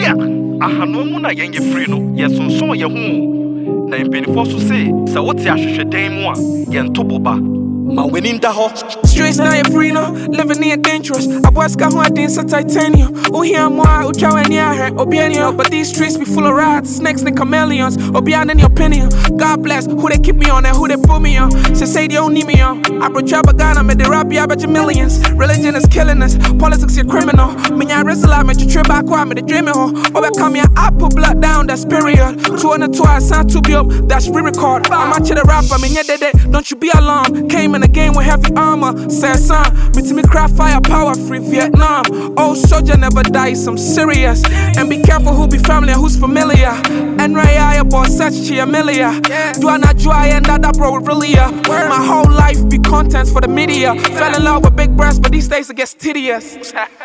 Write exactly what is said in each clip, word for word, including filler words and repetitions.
Tia, Ahanomuna Yang Frino, yes, on so your home. Nine penny for to say, so what's your shame one? Yan Toboba. My winning the ho. Streets now you're free no, living near dangerous. I was got one dance a titanium. Oh here more, oh chow and near her, Obianio. But these streets be full of rats, snakes and chameleons. Obian in your opinion. God bless who they keep me on and who they put me on. She say they don't need me on. I brought Trabagana, made the rap ya but your millions. Religion is killing us, politics is criminal. Me I wrestle out, me to trip back me the dreaming ho. Oh come here, I put blood down, that's period. Two and two I sound to be up, that's re-record. I'm out to the rapper, me yeah they don't you be alarmed. Came in the game with heavy armor, said son, me to me craft fire power free Vietnam. Old soldier never dies, I'm serious. And be careful who be family and who's familiar. And Raya boss such Chiamelia. Do I not dry and that bro really uh. My whole life be contents for the media. Fell in love with big breasts, but these days it gets tedious.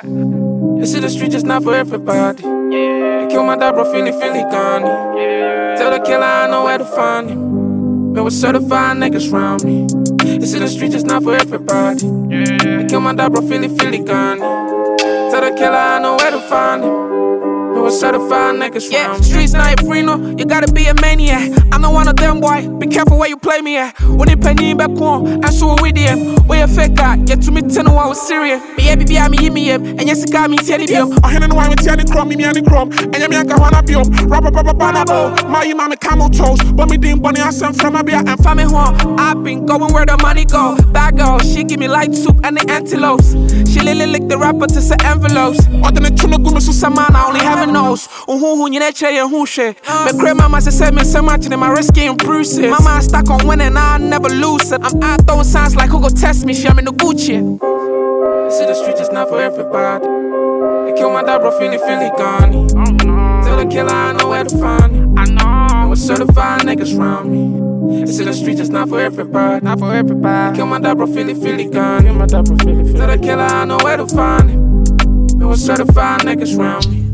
You see the street just not for everybody. Yeah. Kill my dad bro feeling feeling gone. Yeah. Tell the killer I know where to find him. Been with certified niggas round me. It's in the street, just not for everybody. Yeah. I kill my dad, bro, feely, feely gun. Tell the killer I know where to find him. Been with certified niggas yeah. round me. Streets not free, no, you gotta be a maniac. I'm not one of them, boy. Be careful where you play me at. When they pay me back home, I saw with them. Where you fake at? Yeah, to me, ten I was serious. Me, baby, I me, me, and yes, it got me, tell you. I had no one with Tiani Crum, me, and Crum. And you make a wanna be up. Rapper, papa, banabo. My, mama, camel toes. But me, didn't bunny, I sent from a beer and family home. I've been going where the money go. Bad girl, she give me light soup and the antelopes. She lily lick the rapper to say envelopes. Other than Chuno Gumus, Samana, only heaven knows. Oh, who, you neche, and who shit. My grandma said me so much, and my risky and bruises. Mama, I stuck on winning, I never lose it. I'm out throwing signs like who go test me, she I'm in the Gucci. You see the street just not for everybody. They kill my dad, bro, feely, feely gone. Tell the killer I know where to find him. I know. And with certified niggas round me. You see the street just not for everybody. Not for everybody. They kill my dad, bro, feely, feely gone. Kill my dad, bro, feely, feely. Tell the killer I know where to find him. And with certified niggas round me.